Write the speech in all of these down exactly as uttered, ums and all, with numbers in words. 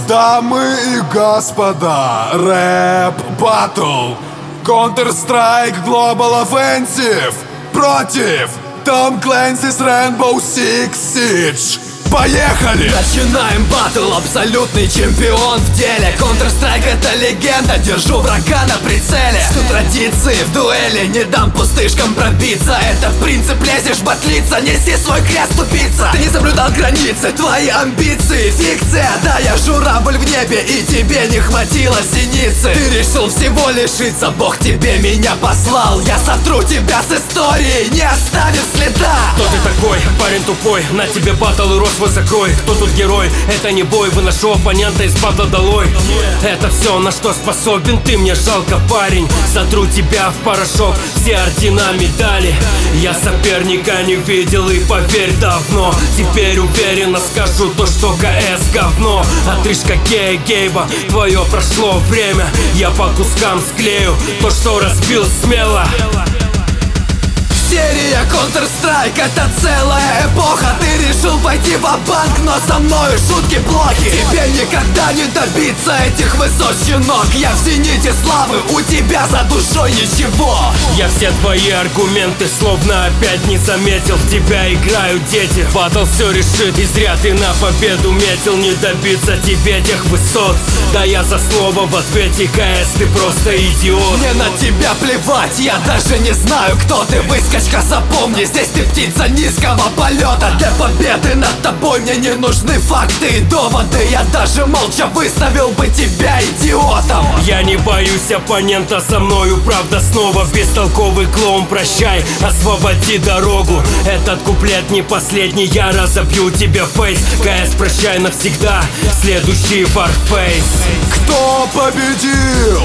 Дамы и господа, рэп батл, Counter-Strike Global Offensive против Tom Clancy's Rainbow Six Siege. Поехали! Начинаем батл, абсолютный чемпион в деле. Counter-Strike это легенда, держу врага на прицеле. Сто традиции в дуэли, не дам пустышкам пробиться. Это принцип, лезешь батлиться, неси свой крест, тупица. Ты не соблюдал границы, твои амбиции фикция. Да, я журавль в небе, и тебе не хватило синицы. Ты решил всего лишиться, Бог тебе меня послал. Я сотру тебя с историей, не оставив следа. Кто ты такой? Парень тупой, на тебе батл и рот свой закрой. Кто тут герой? Это не бой, выношу оппонента из батла долой. Это все, на что способен ты, мне жалко, парень. Сотру тебя в порошок, все ордена, медали. Я соперника не видел и поверь давно. Теперь уверенно скажу то, что КС говно. Отрыжка Гея Гейба, твое прошло время. Я по кускам склею то, что разбил смело. Серия Counter-Strike это целая эпоха. Ты решил пойти ва-банк, но со мною шутки плохи. Тебе никогда не добиться этих высот, щенок. Я в зените славы, у тебя за душой ничего. Я все твои аргументы словно опять не заметил. В тебя играют дети, батл все решит. И зря ты на победу метил, не добиться тебе тех высот. Да я за слово в ответе, КС, ты просто идиот. Мне на тебя плевать, я даже не знаю, кто ты. Выскочка, запомни, здесь ты птица низкого полета. Для победы над тобой мне не нужны факты и доводы. Я даже молча выставил бы тебя идиотом. Я не боюсь оппонента, со мною правда снова. Бестолковый клоун, прощай, освободи дорогу. Этот куплет не последний, я разобью тебе фейс. КС, прощай навсегда, следующий Warface. Кто победил?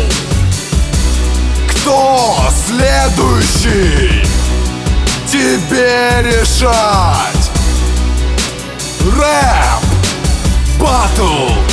Кто следующий? Тебе решать. Рэп батл.